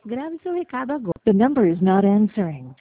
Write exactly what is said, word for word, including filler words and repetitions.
Grave seu recado agora. The number is not answering.